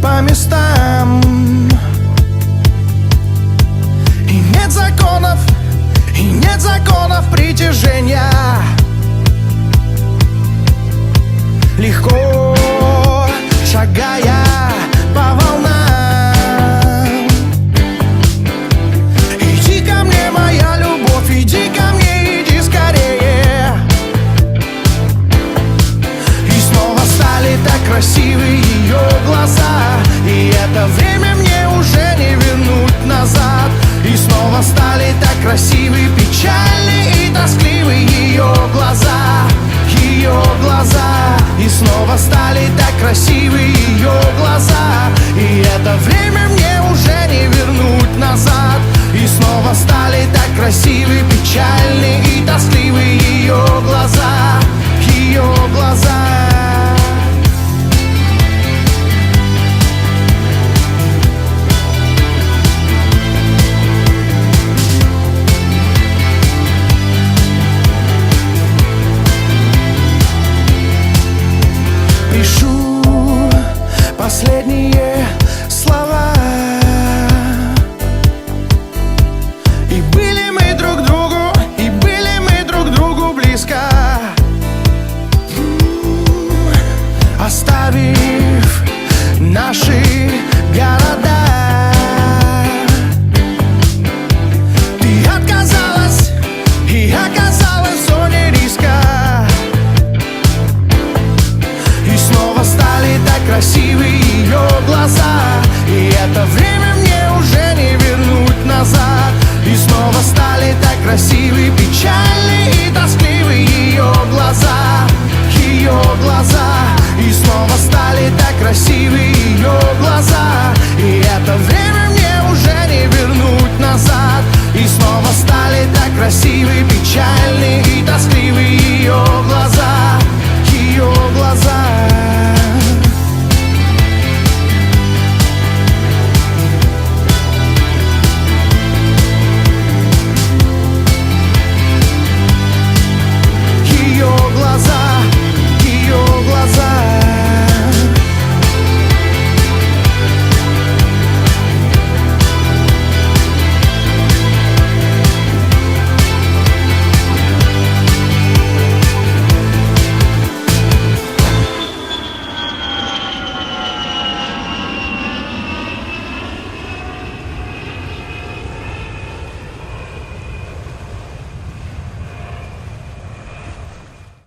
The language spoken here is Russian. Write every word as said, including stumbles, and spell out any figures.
по местам. И нет законов, и нет законов притяжения. Легко шагая по волнам. Иди ко мне, моя любовь, иди ко мне, иди скорее. И снова стали так красивы ее глаза, и это время мне уже не вернуть назад. И снова стали так красивы, печальны и тоскливы ее глаза, ее глаза. И снова стали так красивы ее глаза, и это время мне уже не вернуть назад. И снова стали так красивы, печальны и тоскливы ее глаза, ее глаза. Пишу последние слова, и были мы друг другу, и были мы друг другу близко, оставив наши города. Ты отказалась и оказалась в зоне риска. И снова стали так красивы ее глаза, и это время мне уже не вернуть назад. И снова стали так красивы, печальны и тоскливы ее глаза, ее глаза.